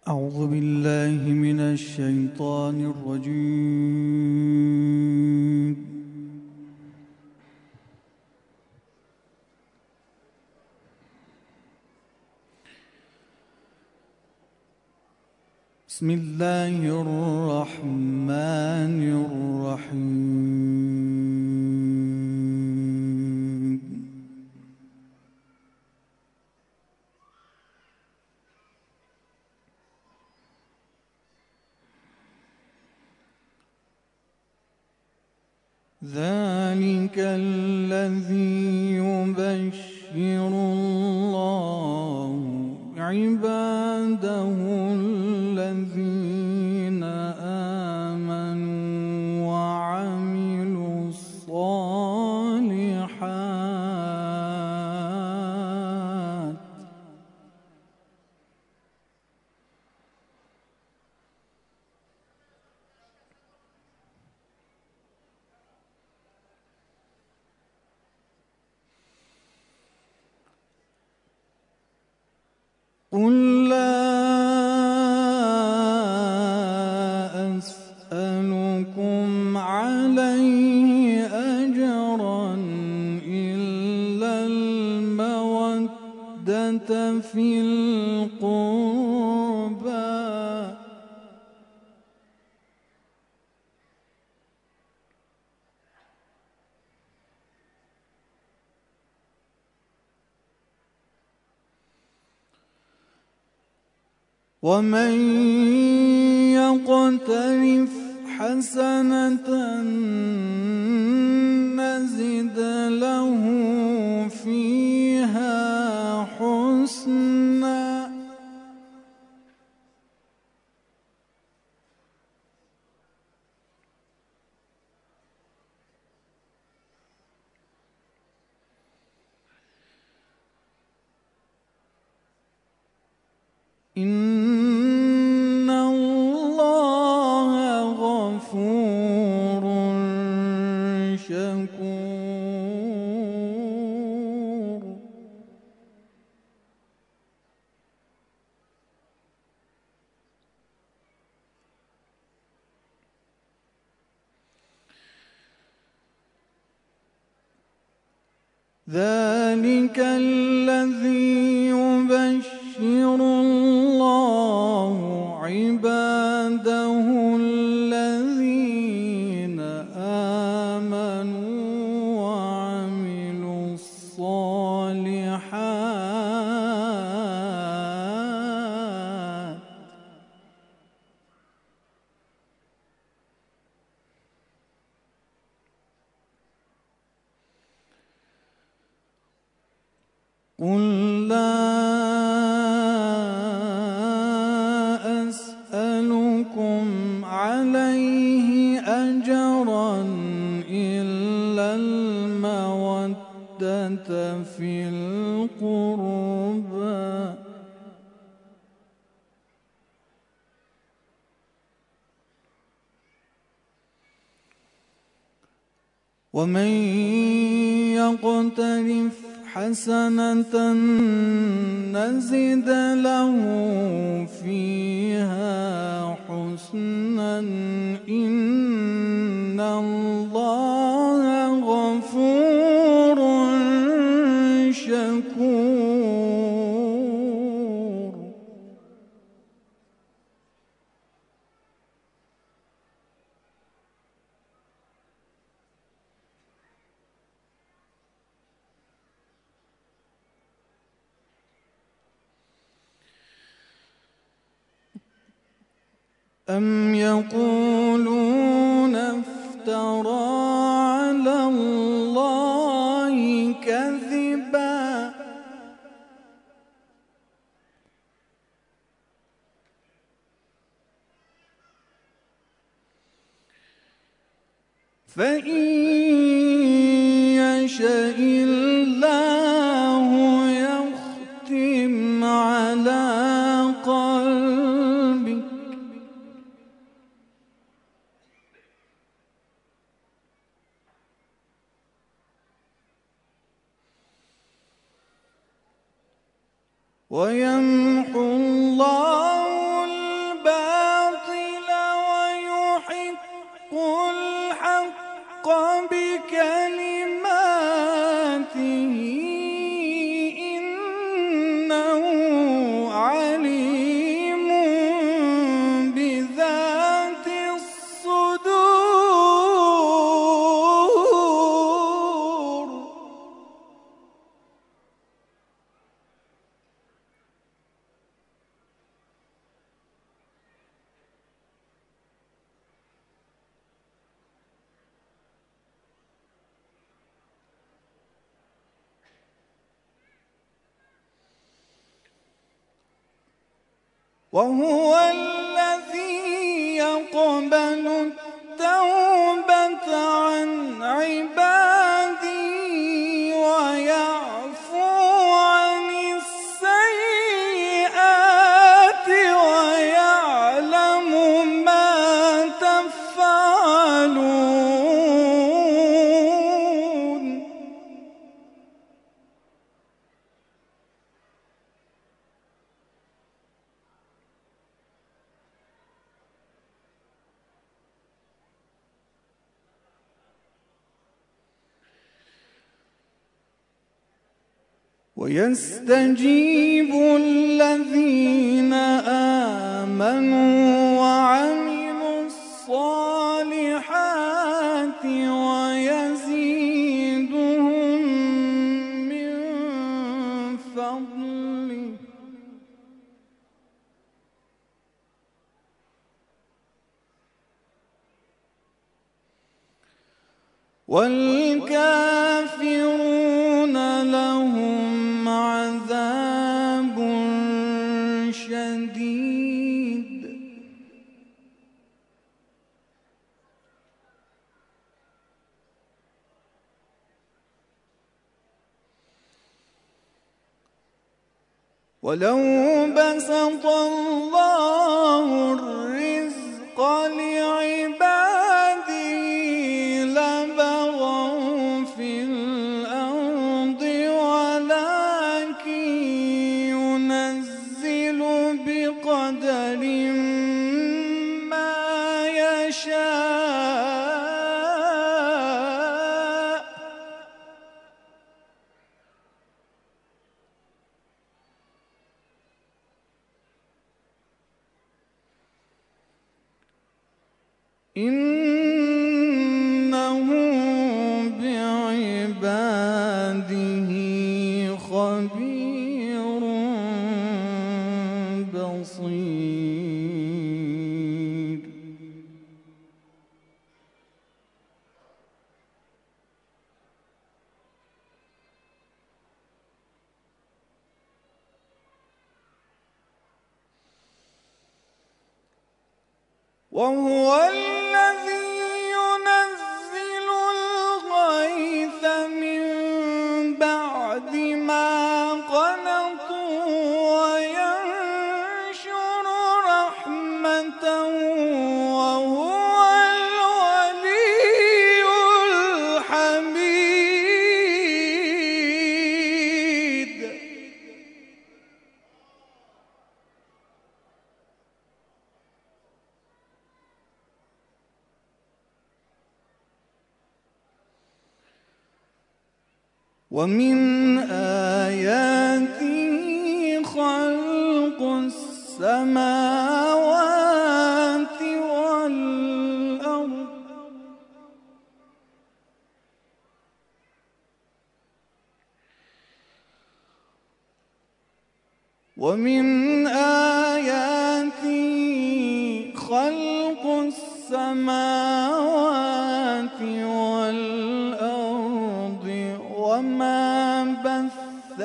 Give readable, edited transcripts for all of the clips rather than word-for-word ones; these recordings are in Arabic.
أعوذ بالله من الشيطان الرجيم. بسم الله الرحمن الرحيم. ذلك الذي يبشر الله عباده الذين آمنوا وعملوا الصالحات قل لا أسألكم عليه أجرا إلا المودة في القربى ومن يقترف حسنة نزد له فيها حسنا إن الله غفور شكور. ذلك الذي يبشر الله عباده الذين آمنوا وعملوا الصالحات قل لا أسألكم عليه أجرا إلا المودة في القربى ومن يقترف حسنة نزد له فيها حسنا إن الله غفور شكور. أم يقولون افترى على الله كذبا فإن يشاء الله يختم على قلبك ويمحو الله وهو الذي يقبل التوبة عن عباده ويعفو عن السيئات ويعلم ما تفعلون. ويستجيب الذين آمنوا وعملوا الصالحات ويزيدهم من فضله والكافرون لهم عذاب شديد. ولو بسط الله الرزق لعباده لبغوا في الأرض ولكن ينزل بقدر ما يشاء. إنه بعباده خبير بصير. وهو الذي ينزل الغيث من بعد ما قنطوا وينشر رحمته وهو الولي الحميد. ومن آياته خلق السماوات والأرض ومن آياته خلق السماوات والأرض وما بث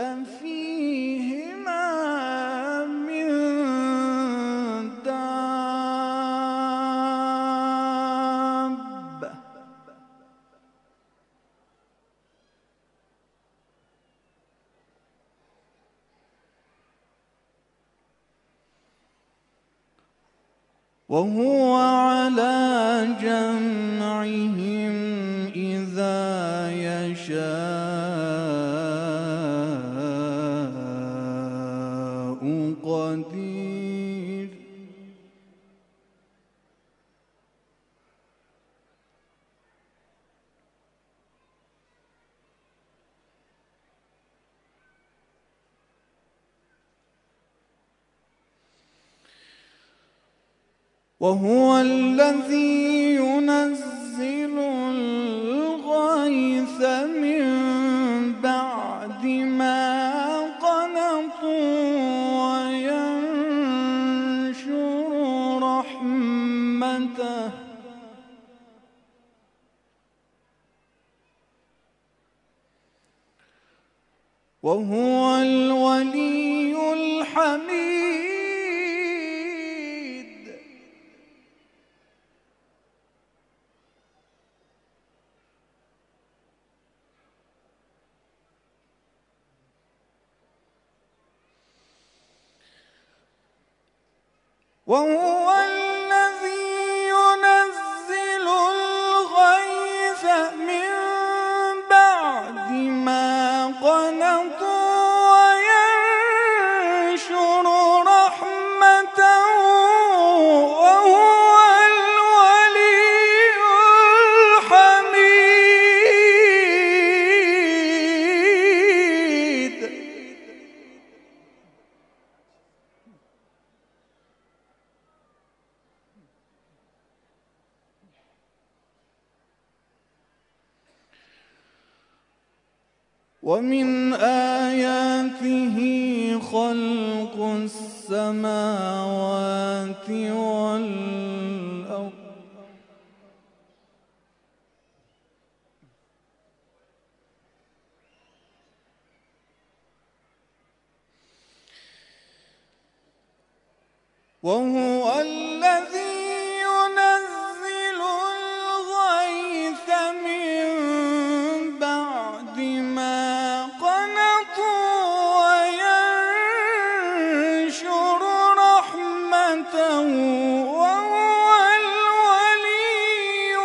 فيهما من دابة. وهو على جمعهم إذا يشاء قدير. وهو الذي ينزل الغيث من بعد ما قنطوا وينشر رحمته وهو الولي الحميد. وهو الذي ينزل الغيث من بعد ما قنطوا وينشر رحمته وهو الولي الحميد. ومن آياته خلق السماوات والأرض وهو الذي ينزل الغيث من بعد ما قنطوا وينشر رحمته وهو الولي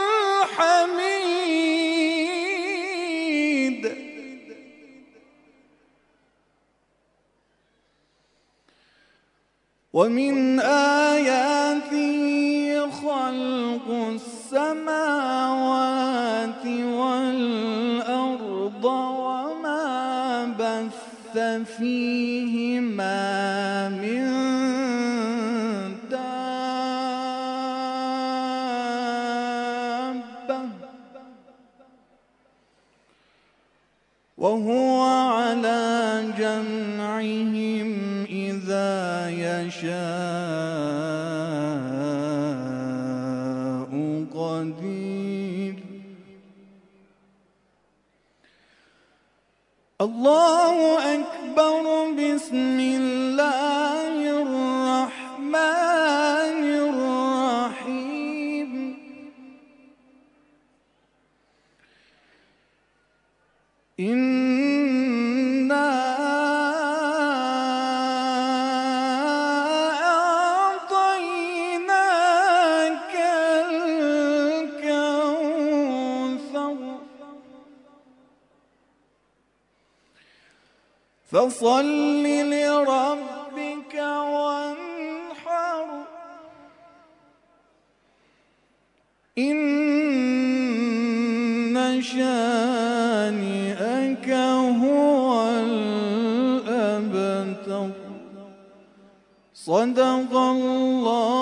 الحميد. ومن آياته خلق السماوات والأرض وما بث فيهما من دابة وهو على جمعهم إذا يشاء قدير. الله أكبر. بسم الله الرحمن الرحيم. إنا أعطيناك الكوثر فصل لربك وانحر إن شانئك هو الأبتر. صدق الله